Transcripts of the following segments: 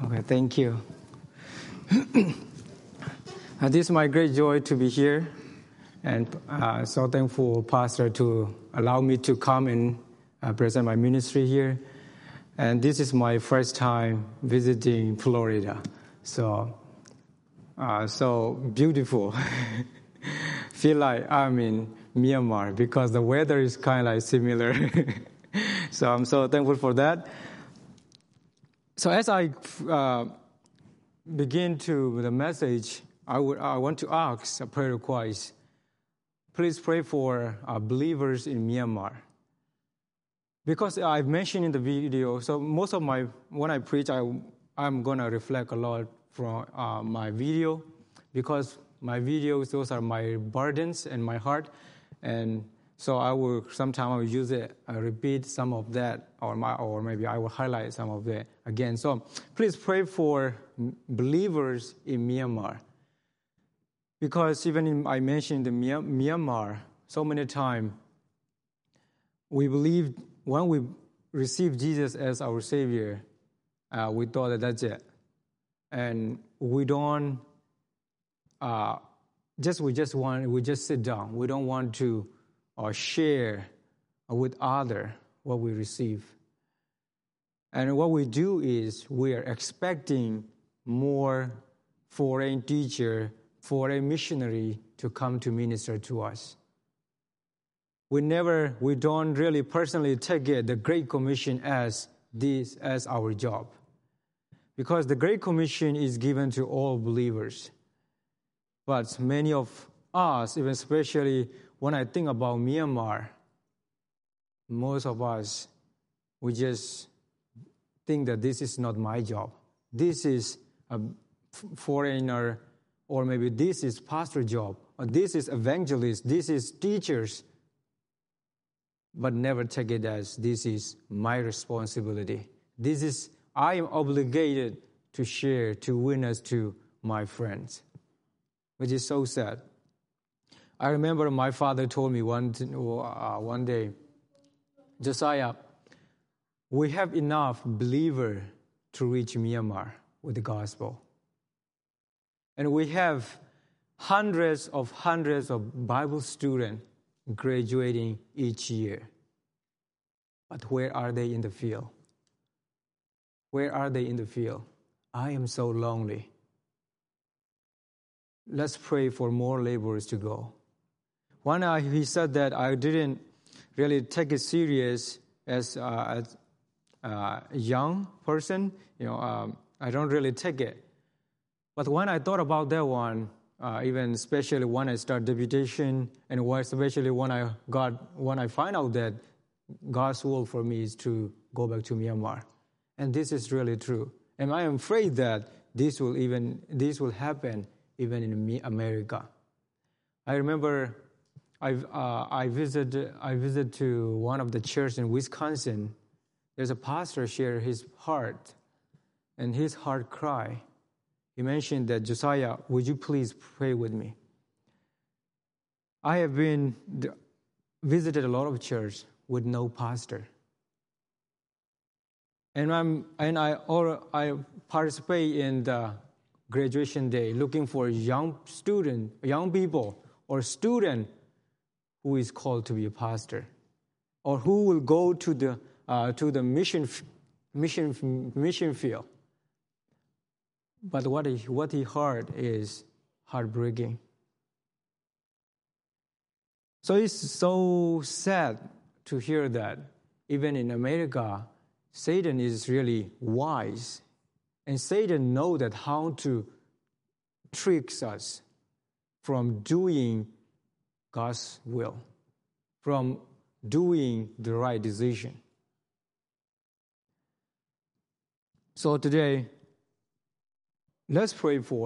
Okay, thank you. This is my great joy to be here, and so thankful, Pastor, to allow me to come and present my ministry here. And this is my first time visiting Florida, so beautiful. Feel like I'm in Myanmar because the weather is kind of like similar. So I'm so thankful for that. So as I begin to the message, I want to ask a prayer request. Please pray for believers in Myanmar. Because I've mentioned in the video, so most of when I preach, I'm going to reflect a lot from my video, because my videos, those are my burdens and my heart, and so sometimes I will use it, repeat some of that, or maybe I will highlight some of that again. So please pray for believers in Myanmar. Because even I mentioned the Myanmar so many times, we believe when we receive Jesus as our Savior, we thought that that's it. And we don't, we just sit down. We don't want to share with others what we receive. And what we do is we are expecting more foreign teacher, foreign missionary to come to minister to us. We don't really personally take it, the Great Commission as our job. Because the Great Commission is given to all believers. But many of us, even especially when I think about Myanmar, most of us, we just think that this is not my job. This is a foreigner, or maybe this is pastor job, or this is evangelist, this is teachers, but never take it as this is my responsibility. I am obligated to share, to witness to my friends, which is so sad. I remember my father told me one day, Josiah, we have enough believers to reach Myanmar with the gospel. And we have hundreds of Bible students graduating each year. But where are they in the field? Where are they in the field? I am so lonely. Let's pray for more laborers to go. He said that I didn't really take it serious as a young person. I don't really take it. But when I thought about that one, even especially when I start deputation, and especially when I find out that God's will for me is to go back to Myanmar, and this is really true. And I am afraid that this will happen even in America. I remember I visited to one of the churches in Wisconsin. There's a pastor share his heart, and his heart cry. He mentioned that, Josiah, would you please pray with me? I have visited a lot of churches with no pastor. And I participate in the graduation day looking for young people or student who is called to be a pastor, or who will go to the mission field. But what he heard is heartbreaking. So it's so sad to hear that even in America, Satan is really wise, and Satan knows that how to trick us from doing God's will, from doing the right decision. So today, let's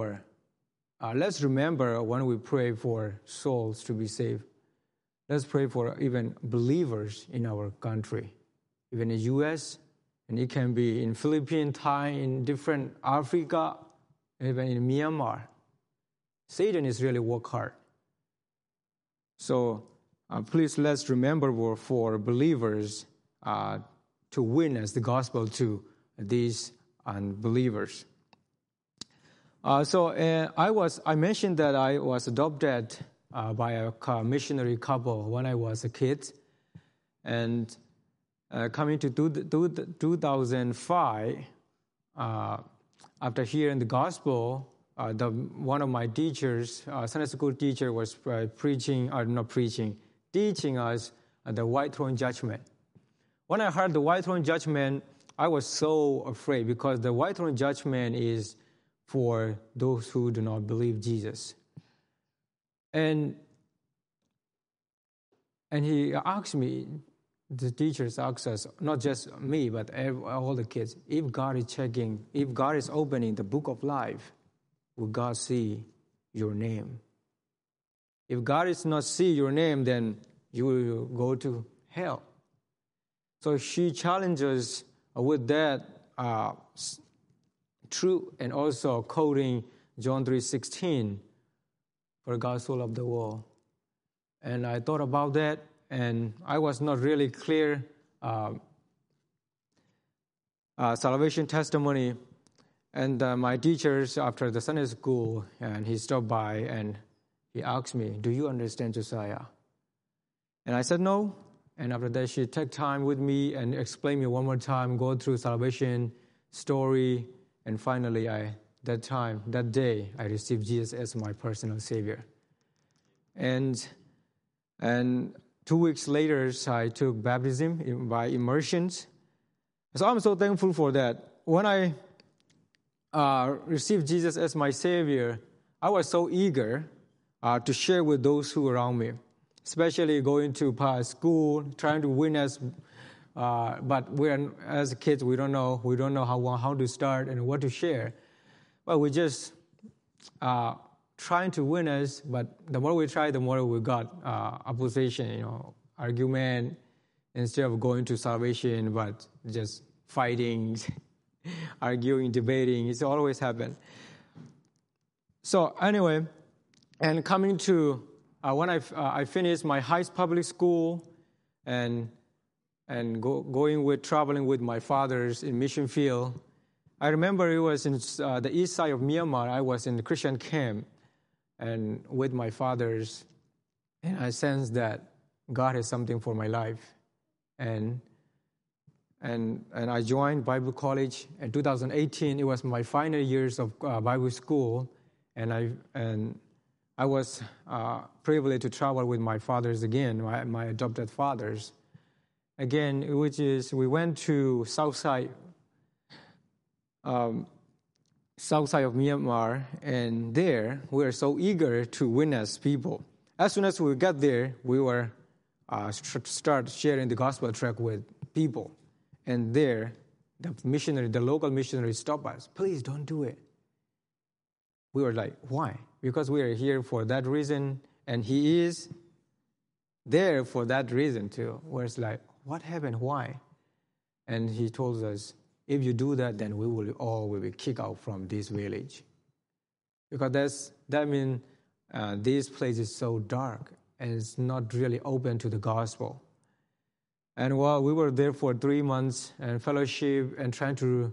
remember when we pray for souls to be saved. Let's pray for even believers in our country, even in the U.S., and it can be in Philippines, Thai, in different Africa, even in Myanmar. Satan is really work hard. So please let's remember for believers to witness the gospel to these unbelievers. I mentioned that I was adopted by a missionary couple when I was a kid. And coming to 2005, after hearing the gospel, one of my teachers, Sunday school teacher, was teaching us the white throne judgment. When I heard the white throne judgment, I was so afraid because the white throne judgment is for those who do not believe Jesus. And he asked me, the teachers asked us, not just me, but all the kids, if God is opening the book of life, will God see your name? If God is not see your name, then you will go to hell. So she challenges with that truth and also quoting John 3:16 for God so loved the world. And I thought about that, and I was not really clear salvation testimony. And my teachers, after the Sunday school, and he stopped by and he asked me, do you understand Josiah? And I said no. And after that, she took time with me and explained me one more time, go through salvation story. And finally, that day, I received Jesus as my personal Savior. And 2 weeks later, I took baptism by immersions. So I'm so thankful for that. When I received Jesus as my Savior, I was so eager to share with those who were around me, especially going to school, trying to witness. But as kids, we don't know how to start and what to share. But we just trying to witness. But the more we try, the more we got opposition, argument, instead of going to salvation, but just fighting, arguing, debating. It's always happened. So anyway, and coming to when I finished my highest public school and traveling with my fathers in mission field, I remember it was in the east side of Myanmar. I was in the Christian camp and with my fathers, and I sensed that God has something for my life. And I joined Bible college in 2018. It was my final years of Bible school, and I was privileged to travel with my fathers again, my adopted fathers. Again, we went to south side of Myanmar, and there we were so eager to witness people. As soon as we got there, we were start sharing the gospel tract with people. And there, the local missionary stopped us. Please don't do it. We were like, why? Because we are here for that reason, and he is there for that reason too. Where it's like, what happened? Why? And he told us, if you do that, then we will be kicked out from this village. Because that means this place is so dark and it's not really open to the gospel. And while we were there for 3 months and fellowship and trying to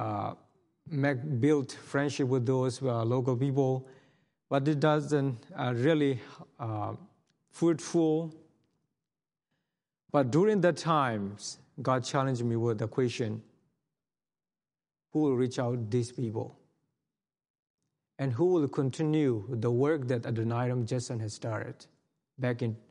build friendship with those local people, but it doesn't really fruitful. But during that time, God challenged me with the question, who will reach out these people? And who will continue the work that Adoniram Judson has started back in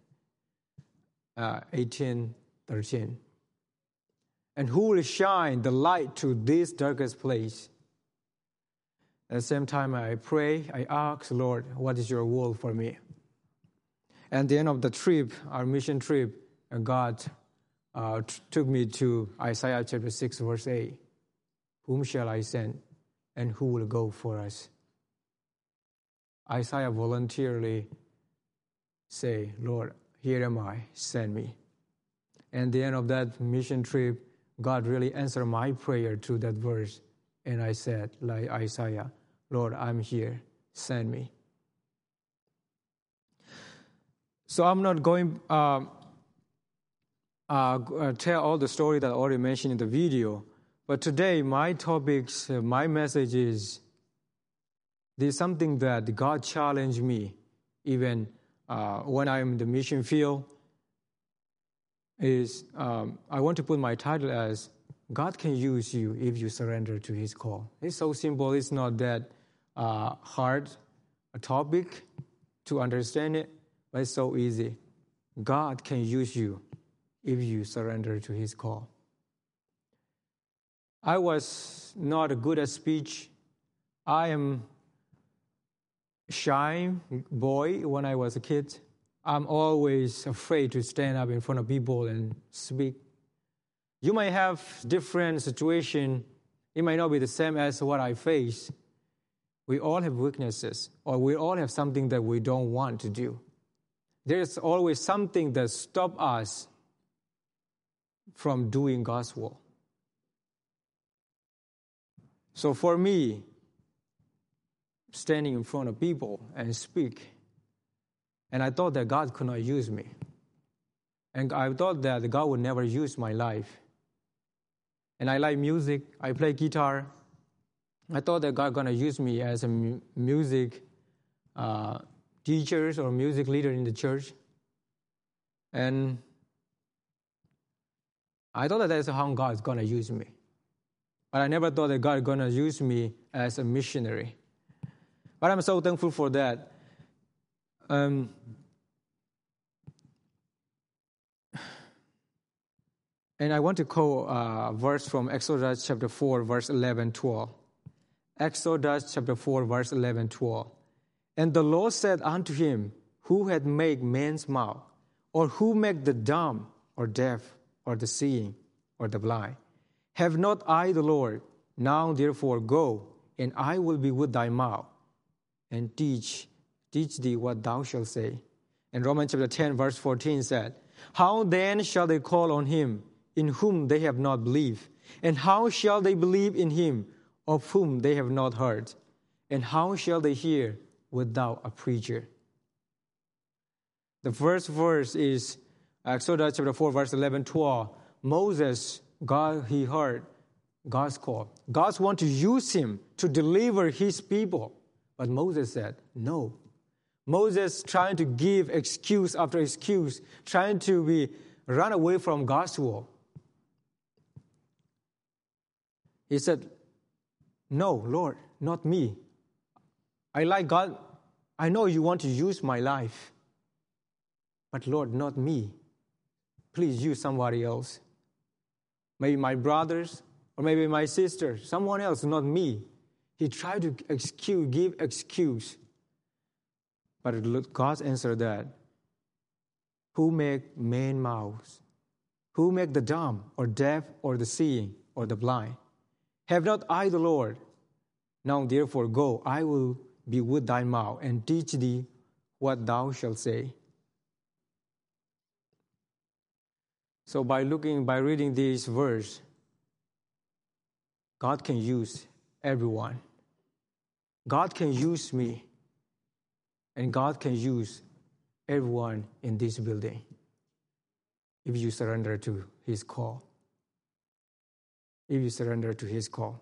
1813? And who will shine the light to this darkest place? At the same time, I pray, I ask, Lord, what is your will for me? And at the end of the trip, our mission trip, God took me to Isaiah chapter 6, verse 8. Whom shall I send, and who will go for us? Isaiah voluntarily say, Lord, here am I, send me. And at the end of that mission trip, God really answered my prayer through that verse. And I said, like Isaiah, Lord, I'm here, send me. So I'm not going tell all the story that I already mentioned in the video, But today, my topics, my message is, there's something that God challenged me, even when I'm in the mission field, is I want to put my title as, God can use you if you surrender to His call. It's so simple. It's not that hard a topic to understand it, but it's so easy. God can use you if you surrender to His call. I was not good at speech. I am a shy boy when I was a kid. I'm always afraid to stand up in front of people and speak. You might have different situation. It might not be the same as what I face. We all have weaknesses, or we all have something that we don't want to do. There's always something that stops us from doing God's will. So for me, standing in front of people and speak, and I thought that God could not use me. And I thought that God would never use my life. And I like music. I play guitar. I thought that God going to use me as a music teacher or music leader in the church. And I thought that that's how God is going to use me. But I never thought that God is going to use me as a missionary. But I'm so thankful for that. And I want to quote a verse from Exodus chapter 4, verse 11-12. Exodus chapter 4, verse 11-12. And the Lord said unto him, who had made man's mouth, or who made the dumb, or deaf, or the seeing, or the blind? Have not I the Lord? Now therefore go, and I will be with thy mouth, and teach thee what thou shalt say. And Romans chapter 10, verse 14 said, how then shall they call on him in whom they have not believed? And how shall they believe in him of whom they have not heard? And how shall they hear without a preacher? The first verse is Exodus chapter 4, verse 11-12. Moses, he heard God's call. God wanted to use him to deliver his people. But Moses said, no. Moses trying to give excuse after excuse, trying to run away from God's will. He said, no, Lord, not me. I like God. I know you want to use my life. But Lord, not me. Please use somebody else. Maybe my brothers, or maybe my sister, someone else, not me. He tried to give excuse. But God answered that. Who make man mouths? Who make the dumb, or deaf, or the seeing, or the blind? Have not I the Lord? Now therefore go, I will be with thy mouth, and teach thee what thou shalt say. So by reading this verse, God can use everyone. God can use me. And God can use everyone in this building if you surrender to His call. If you surrender to His call.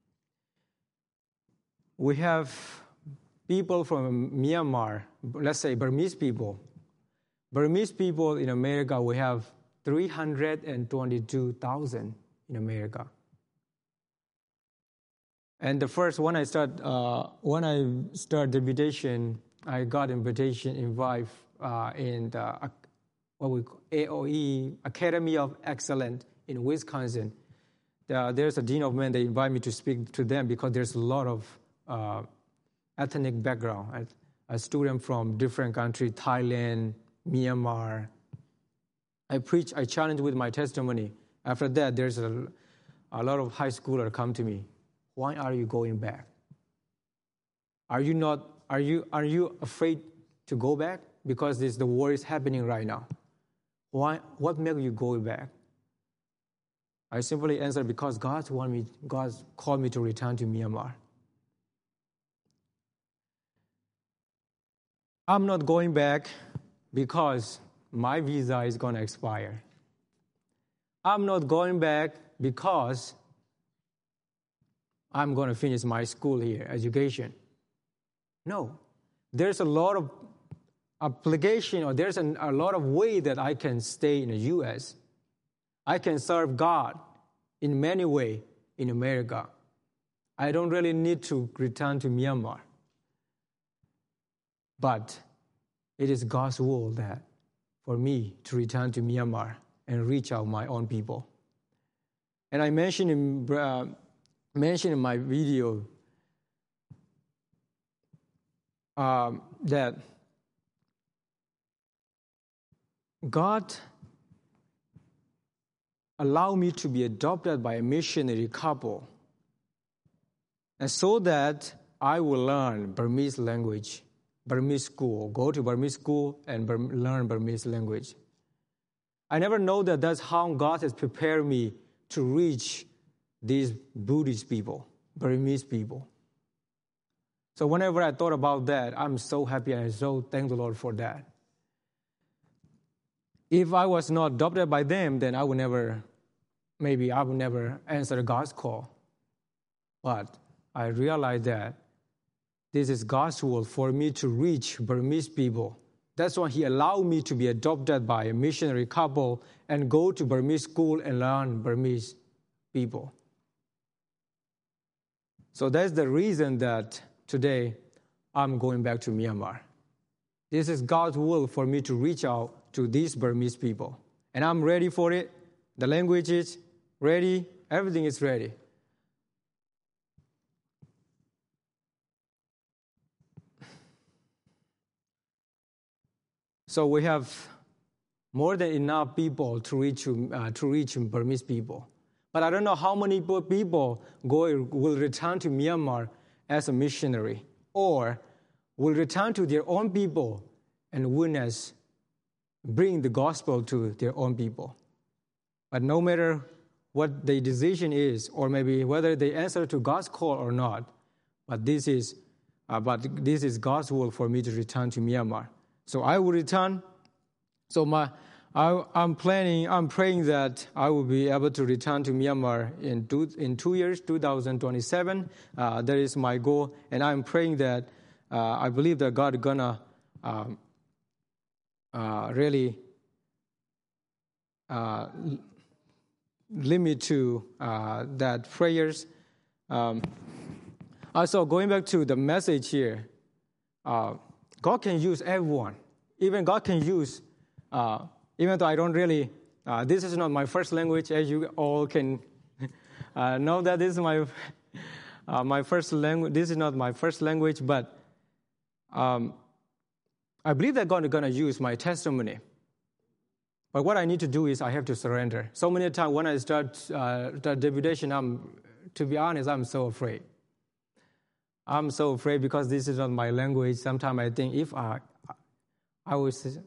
We have people from Myanmar, let's say Burmese people. Burmese people in America, we have 322,000 in America. And the first, when I start the invitation, I got invite in the what we call AOE, Academy of Excellence in Wisconsin. There's a dean of men. They invite me to speak to them because there's a lot of ethnic background. A student from different countries, Thailand, Myanmar. I challenge with my testimony. After that, there's a lot of high schoolers come to me. Why are you going back? Are you afraid to go back? Because the war is happening right now. Why? What made you go back? I simply answer, because God called me to return to Myanmar. I'm not going back because my visa is going to expire. I'm not going back because I'm going to finish my school here, education. No. There's a lot of application, or there's a lot of way that I can stay in the U.S. I can serve God in many ways in America. I don't really need to return to Myanmar. But it is God's will that for me to return to Myanmar and reach out my own people. And I mentioned in my video that God allowed me to be adopted by a missionary couple, and so that I will learn Burmese language, Burmese school, go to Burmese school and learn Burmese language. I never know that that's how God has prepared me to reach these Buddhist people, Burmese people. So whenever I thought about that, I'm so happy and I so thank the Lord for that. If I was not adopted by them, then I would never answer God's call. But I realized that this is God's will for me to reach Burmese people. That's why He allowed me to be adopted by a missionary couple and go to Burmese school and learn Burmese people. So that's the reason that today I'm going back to Myanmar. This is God's will for me to reach out to these Burmese people. And I'm ready for it. The language is ready. Everything is ready. So we have more than enough people to reach Burmese people. But I don't know how many people will return to Myanmar as a missionary or will return to their own people and witness, bring the gospel to their own people. But no matter what their decision is, or maybe whether they answer to God's call or not, but this is God's will for me to return to Myanmar. So I will return. So I'm praying that I will be able to return to Myanmar in 2 years, 2027. That is my goal, and I'm praying that I believe that God is gonna really lead me to that prayers. Also, going back to the message here, God can use everyone. Even God can use, even though I don't really, this is not my first language, as you all can know that this is my first language. This is not my first language, but I believe that God is going to use my testimony. But what I need to do is I have to surrender. So many times when I start deputation, to be honest, I'm so afraid. I'm so afraid because this is not my language. Sometimes I think if I would say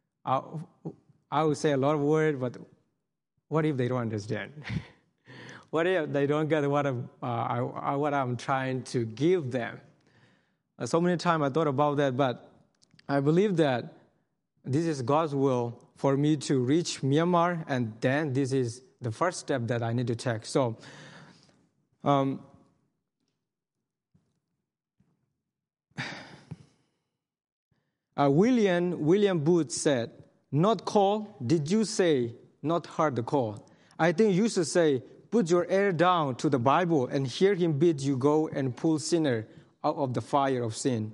a lot of words, but what if they don't understand? What if they don't get what I'm trying to give them? So many times I thought about that, but I believe that this is God's will for me to reach Myanmar, and then this is the first step that I need to take. So, William Booth said, "Not call, did you say, not heard the call? I think you should say, put your ear down to the Bible and hear Him bid you go and pull sinner out of the fire of sin."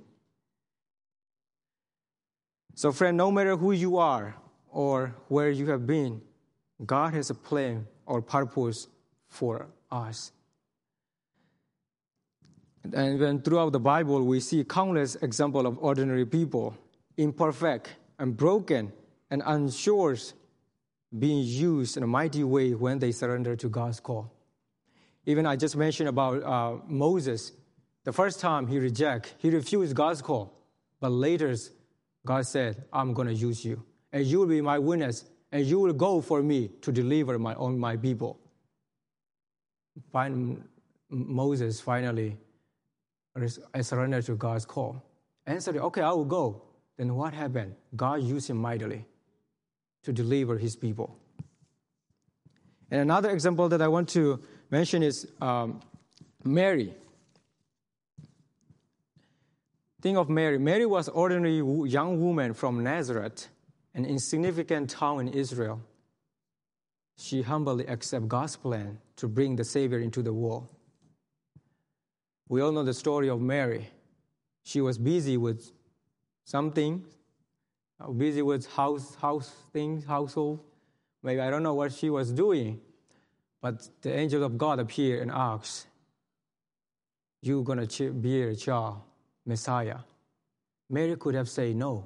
So friend, no matter who you are or where you have been, God has a plan or purpose for us. And when throughout the Bible, we see countless examples of ordinary people, imperfect and broken and unsure, being used in a mighty way when they surrender to God's call. Even I just mentioned about Moses. The first time he refused God's call. But later, God said, I'm going to use you. And you will be my witness. And you will go for me to deliver my people. Moses finally surrendered to God's call. And said, okay, I will go. Then what happened? God used him mightily to deliver his people. And another example that I want to mention is Mary. Think of Mary. Mary was an ordinary young woman from Nazareth, an insignificant town in Israel. She humbly accepted God's plan to bring the Savior into the world. We all know the story of Mary. She was busy with something, busy with household. Maybe I don't know what she was doing, but the angel of God appeared and asked, "You're going to bear a child, Messiah." Mary could have said no.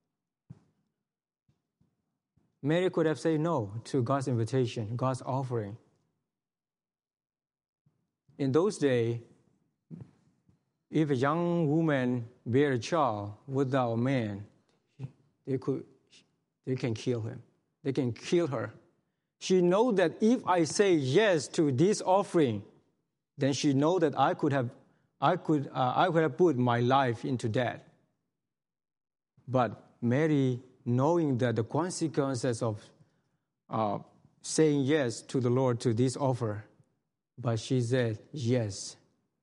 Mary could have said no to God's invitation, God's offering. In those days, if a young woman bear a child without a man, they can kill him. They can kill her. She knows that if I say yes to this offering, then she knows that I could have put my life into that. But Mary, knowing that the consequences of saying yes to the Lord to this offer, but she said yes.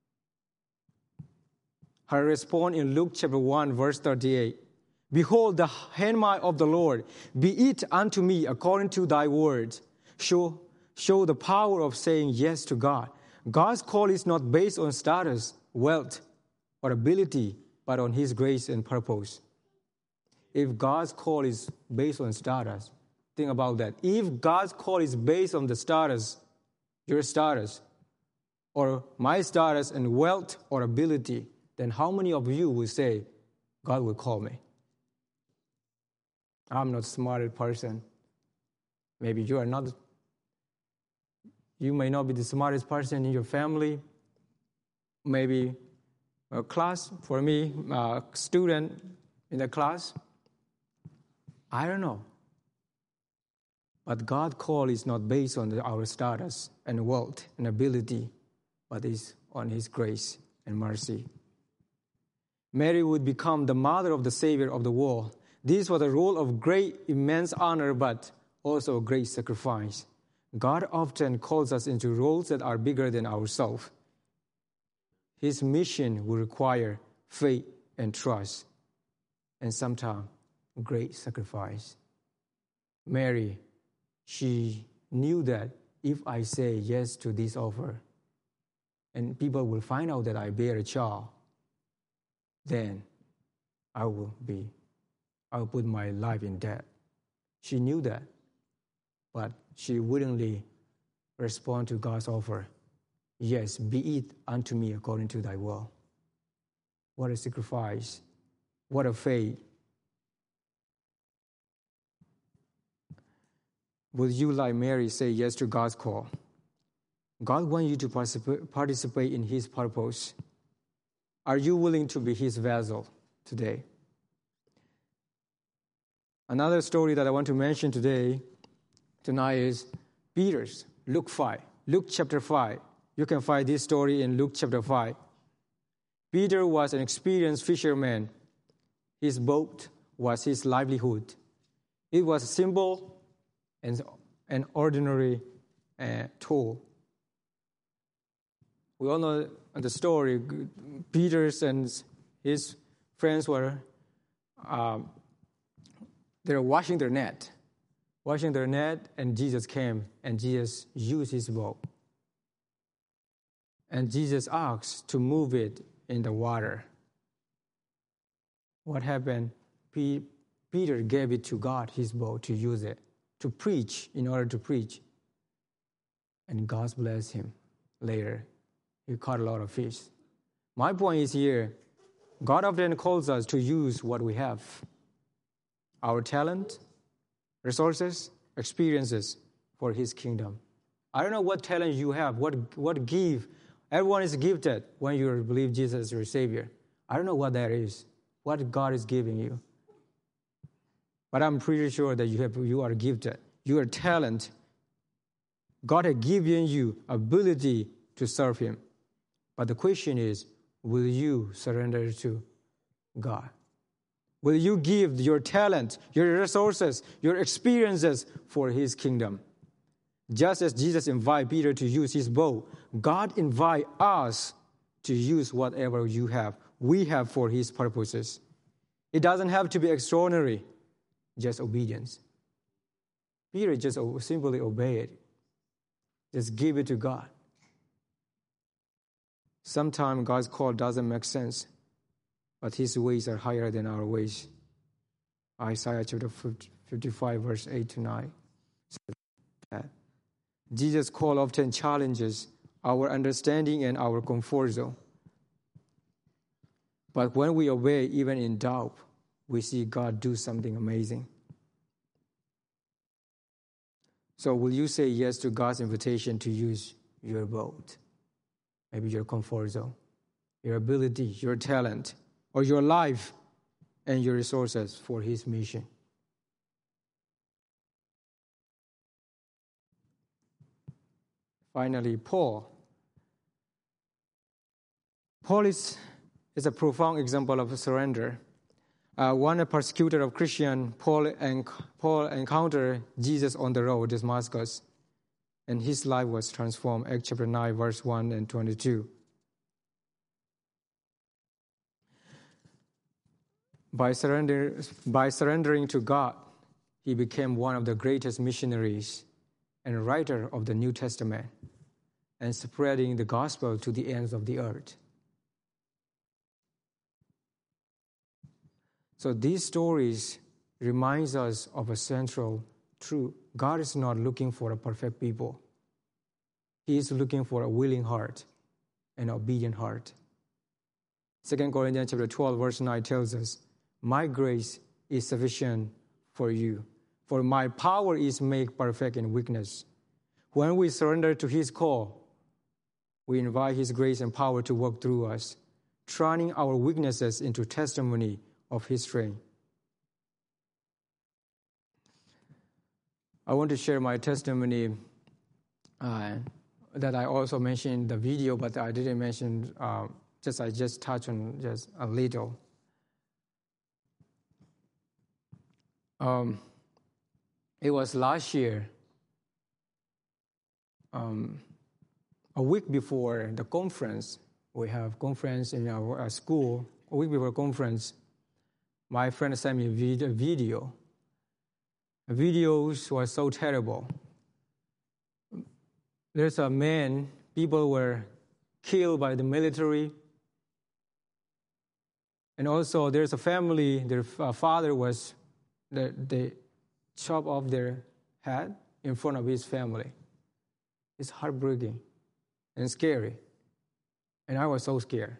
Her response in Luke chapter 1, verse 38, "Behold, the handmaid of the Lord, be it unto me according to thy word." Show the power of saying yes to God. God's call is not based on status, wealth, or ability, but on His grace and purpose. If God's call is based on status, think about that. If God's call is based on the status, your status, or my status and wealth or ability, then how many of you will say, God will call me? I'm not the smartest person. Maybe you are not. You may not be the smartest person in your family. Maybe a class, for me, a student in the class. I don't know. But God's call is not based on our status and wealth and ability, but is on His grace and mercy. Mary would become the mother of the Savior of the world. This was a role of great, immense honor, but also a great sacrifice. God often calls us into roles that are bigger than ourselves. His mission will require faith and trust, and sometimes great sacrifice. Mary, she knew that if I say yes to this offer, and people will find out that I bear a child, then I will put my life in debt. She knew that, but she willingly responded to God's offer. Yes, be it unto me according to thy will. What a sacrifice. What a faith. Will you, like Mary, say yes to God's call? God wants you to participate in His purpose. Are you willing to be His vessel today? Another story that I want to mention tonight is Peter's, Luke chapter 5. You can find this story in Luke chapter 5. Peter was an experienced fisherman. His boat was his livelihood. It was simple and an ordinary tool. We all know the story. Peter and his friends were they were washing their net, and Jesus came, and Jesus used His boat. And Jesus asked to move it in the water. What happened? Peter gave it to God, his boat, to use it, to preach, in order to preach. And God blessed him later. He caught a lot of fish. My point is here, God often calls us to use what we have. Our talent, resources, experiences for His kingdom. I don't know what talent you have, what gift. Everyone is gifted when you believe Jesus is your Savior. I don't know what that is, what God is giving you. But I'm pretty sure that you are gifted. You are talent. God has given you ability to serve Him. But the question is, will you surrender to God? Will you give your talent, your resources, your experiences for His kingdom? Just as Jesus invited Peter to use his boat, God invites us to use whatever we have for his purposes. It doesn't have to be extraordinary, just obedience. Peter just simply obeyed. Just give it to God. Sometimes God's call doesn't make sense, but his ways are higher than our ways. Isaiah chapter 55, verse 8 to 9 says that. Jesus' call often challenges our understanding and our comfort zone. But when we obey, even in doubt, we see God do something amazing. So will you say yes to God's invitation to use your boat? Maybe your comfort zone, your ability, your talent, or your life and your resources for his mission. Finally, Paul. Paul is a profound example of surrender. When a persecutor of Christians, Paul encountered Jesus on the road to Damascus, and his life was transformed. Acts chapter 9, verse 1 and 22. By surrendering to God, he became one of the greatest missionaries and writer of the New Testament, and spreading the gospel to the ends of the earth. So these stories remind us of a central truth. God is not looking for a perfect people. He is looking for a willing heart and obedient heart. 2 Corinthians chapter 12, verse 9 tells us, "My grace is sufficient for you, for my power is made perfect in weakness." When we surrender to his call, we invite his grace and power to work through us, turning our weaknesses into testimony of his strength. I want to share my testimony that I also mentioned in the video, but I didn't mention, I just touched on just a little. It was last year, a week before the conference. We have conference in our school. A week before conference, my friend sent me a video. The videos were so terrible. There's a man, people were killed by the military. And also there's a family, their father was, they chopped off their head in front of his family. It's heartbreaking and scary. And I was so scared.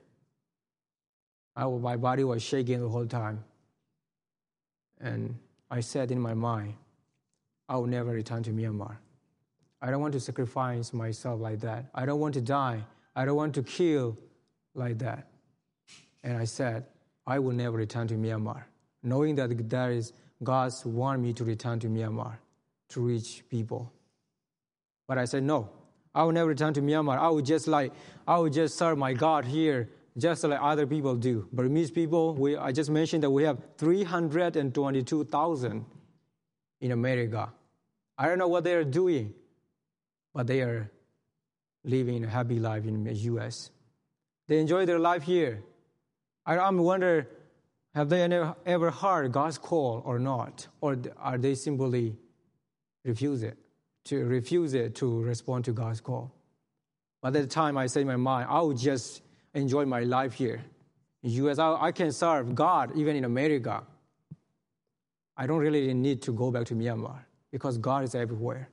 My body was shaking the whole time. And I said in my mind, I will never return to Myanmar. I don't want to sacrifice myself like that. I don't want to die. I don't want to kill like that. And I said, I will never return to Myanmar, knowing that there is God's want me to return to Myanmar to reach people. But I said, no, I will never return to Myanmar. I would just serve my God here, just like other people do. Burmese people, I just mentioned that we have 322,000 in America. I don't know what they are doing, but they are living a happy life in the U.S. They enjoy their life here. I'm wondering, have they ever heard God's call or not? Or are they simply refuse it to respond to God's call? But at the time, I said in my mind, I would just enjoy my life here. In the U.S., I can serve God even in America. I don't really need to go back to Myanmar because God is everywhere.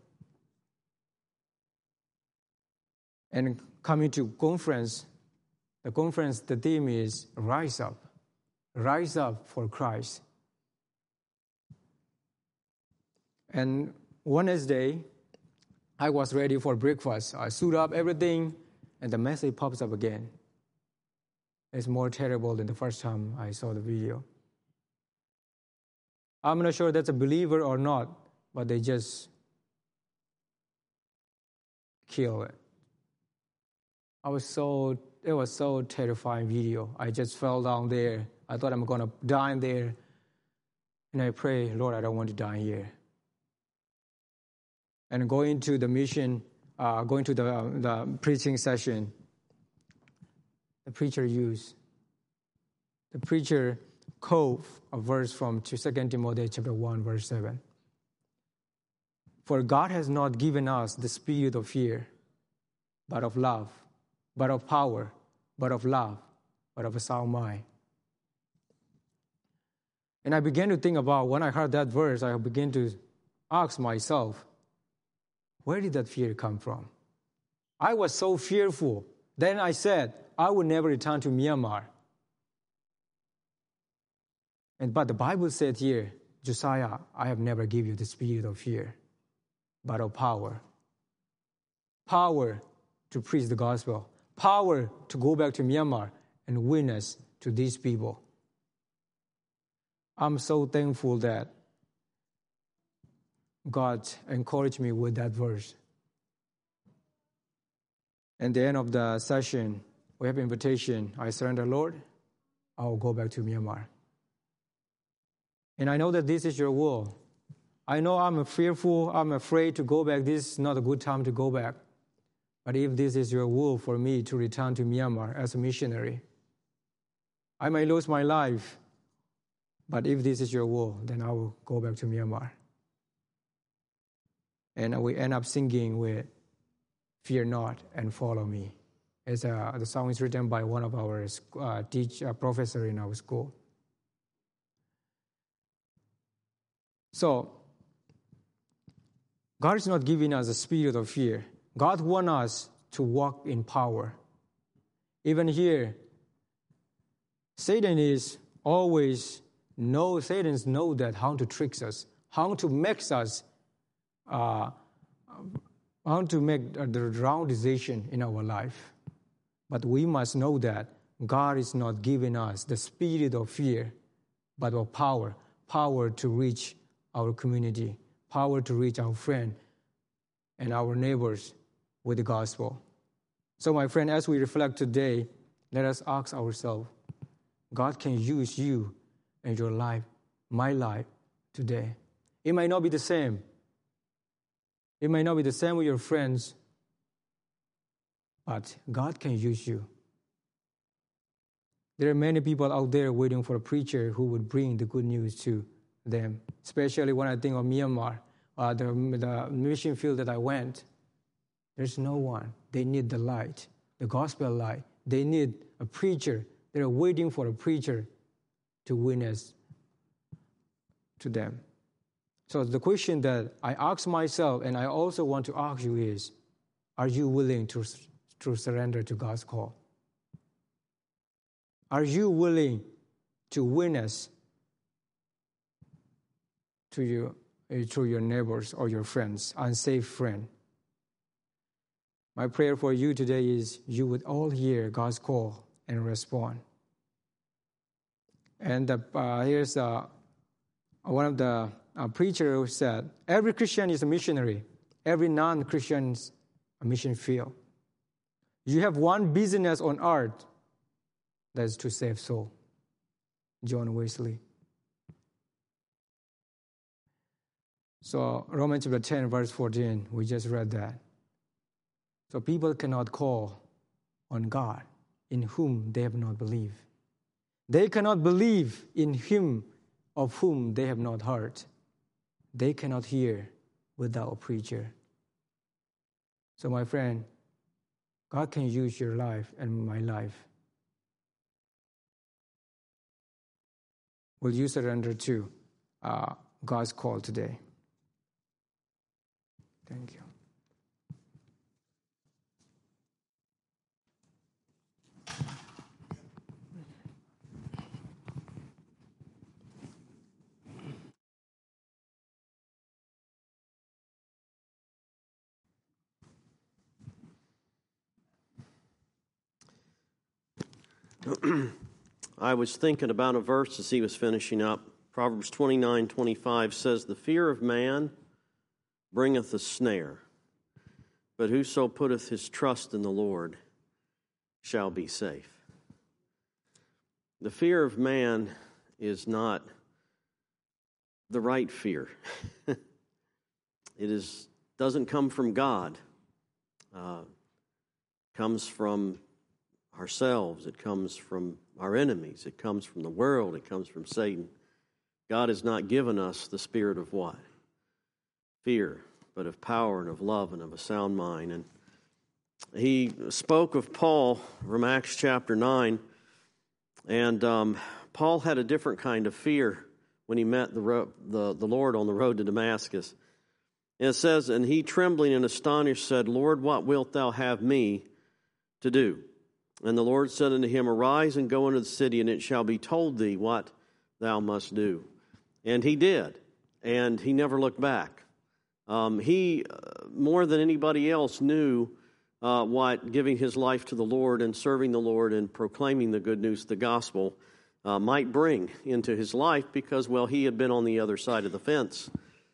And coming to conference, the theme is Rise Up. Rise up for Christ. And Wednesday, I was ready for breakfast. I suit up everything, and the message pops up again. It's more terrible than the first time I saw the video. I'm not sure that's a believer or not, but they just kill it. It was so terrifying video. I just fell down there. I thought I'm going to die there. And I pray, Lord, I don't want to die here. and going to the mission, going to the preaching session, the preacher quote a verse from 2 Timothy chapter 1, verse 7. For God has not given us the spirit of fear, but of love, but of power, but of love, but of a sound mind. And I began to think about, when I heard that verse, I began to ask myself, where did that fear come from? I was so fearful. Then I said, I will never return to Myanmar. But the Bible said here, Josiah, I have never given you the spirit of fear, but of power. Power to preach the gospel. Power to go back to Myanmar and witness to these people. I'm so thankful that God encouraged me with that verse. At the end of the session, we have invitation. I surrender, Lord, I will go back to Myanmar. And I know that this is your will. I know I'm fearful, I'm afraid to go back. This is not a good time to go back. But if this is your will for me to return to Myanmar as a missionary, I may lose my life. But if this is your will, then I will go back to Myanmar. And we end up singing with Fear Not and Follow Me. The song is written by one of our professor in our school. So, God is not giving us a spirit of fear. God wants us to walk in power. Even here, Satans know that how to trick us, how to make us, how to make the wrong decision in our life. But we must know that God is not giving us the spirit of fear, but of power to reach our community, power to reach our friend and our neighbors with the gospel. So my friend, as we reflect today, let us ask ourselves, God can use you and your life, my life today. It might not be the same. It might not be the same with your friends, but God can use you. There are many people out there waiting for a preacher who would bring the good news to them, especially when I think of Myanmar, the mission field that I went. There's no one. They need the light, the gospel light. They need a preacher. They're waiting for a preacher to witness to them. So the question that I ask myself, and I also want to ask you is, are you willing to surrender to God's call? Are you willing to witness to your neighbors or your friends, unsafe friend? My prayer for you today is you would all hear God's call and respond. And here's one of the preachers who said, every Christian is a missionary. Every non-Christian is a mission field. You have one business on earth, that is to save soul. John Wesley. So Romans chapter 10, verse 14, we just read that. So people cannot call on God in whom they have not believed. They cannot believe in him of whom they have not heard. They cannot hear without a preacher. So my friend, God can use your life and my life. Will you surrender to God's call today? Thank you. I was thinking about a verse as he was finishing up. Proverbs 29:25 says, the fear of man bringeth a snare, but whoso putteth his trust in the Lord shall be safe. The fear of man is not the right fear. It is doesn't come from God. It comes from ourselves. It comes from our enemies. It comes from the world. It comes from Satan. God has not given us the spirit of what? Fear, but of power and of love and of a sound mind. And he spoke of Paul from Acts chapter 9, and Paul had a different kind of fear when he met the Lord on the road to Damascus. And it says, and he, trembling and astonished, said, Lord, what wilt thou have me to do? And the Lord said unto him, Arise and go into the city, and it shall be told thee what thou must do. And he did, and he never looked back. He, more than anybody else, knew what giving his life to the Lord and serving the Lord and proclaiming the good news of the gospel might bring into his life because, well, he had been on the other side of the fence.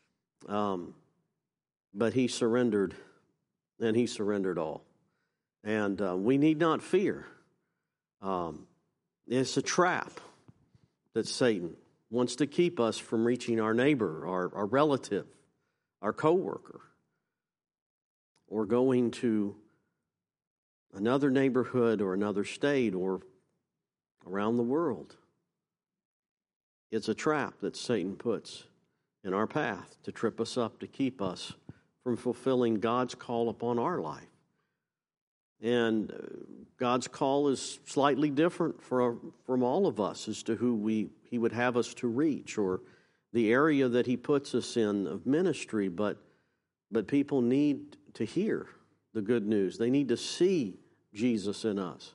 But he surrendered, and he surrendered all. And we need not fear. It's a trap that Satan wants to keep us from reaching our neighbor, our relative, our coworker, or going to another neighborhood or another state or around the world. It's a trap that Satan puts in our path to trip us up, to keep us from fulfilling God's call upon our life. And God's call is slightly different from all of us as to who He would have us to reach or the area that He puts us in of ministry. But people need to hear the good news. They need to see Jesus in us.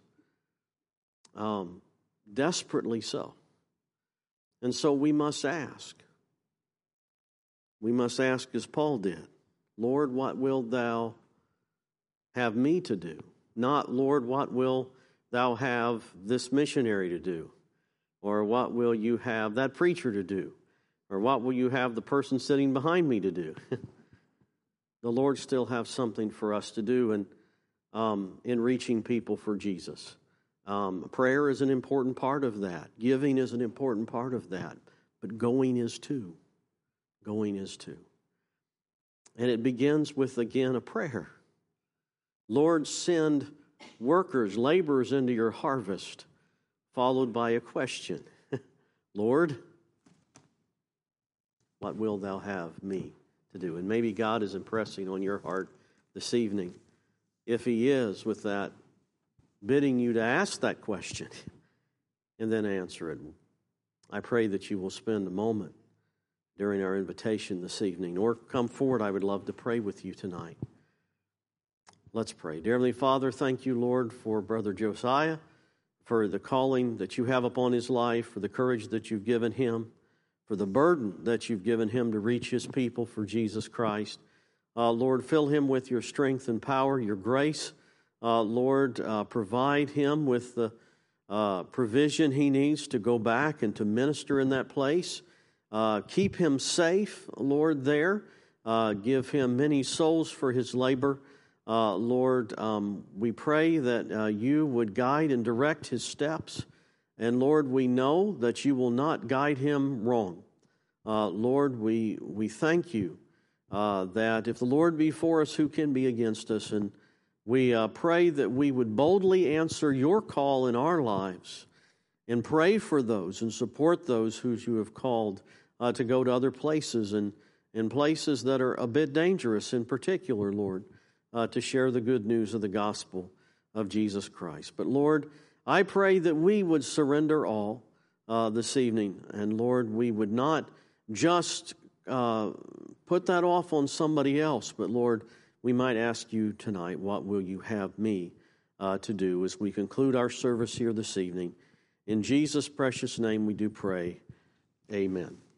Desperately so. And so we must ask. We must ask as Paul did, Lord, what wilt thou have me to do? Not, Lord, what will thou have this missionary to do? Or what will you have that preacher to do? Or what will you have the person sitting behind me to do? The Lord still has something for us to do in reaching people for Jesus. Prayer is an important part of that. Giving is an important part of that. But going is too. Going is too. And it begins with, again, a prayer. Lord, send workers, laborers into your harvest, followed by a question. Lord, what will thou have me to do? And maybe God is impressing on your heart this evening. If He is, with that, bidding you to ask that question and then answer it. I pray that you will spend a moment during our invitation this evening, or come forward. I would love to pray with you tonight. Let's pray. Dear Heavenly Father, thank you, Lord, for Brother Josiah, for the calling that you have upon his life, for the courage that you've given him, for the burden that you've given him to reach his people for Jesus Christ. Lord, fill him with your strength and power, your grace. Lord, provide him with the provision he needs to go back and to minister in that place. Keep him safe, Lord, there. Give him many souls for his labor. Lord, we pray that you would guide and direct his steps. And Lord, we know that you will not guide him wrong. Lord, we thank you that if the Lord be for us, who can be against us? And we pray that we would boldly answer your call in our lives and pray for those and support those who you have called to go to other places and in places that are a bit dangerous in particular, Lord, to share the good news of the gospel of Jesus Christ. But Lord, I pray that we would surrender all this evening. And Lord, we would not just put that off on somebody else, but Lord, we might ask you tonight, what will you have me to do as we conclude our service here this evening? In Jesus' precious name we do pray. Amen.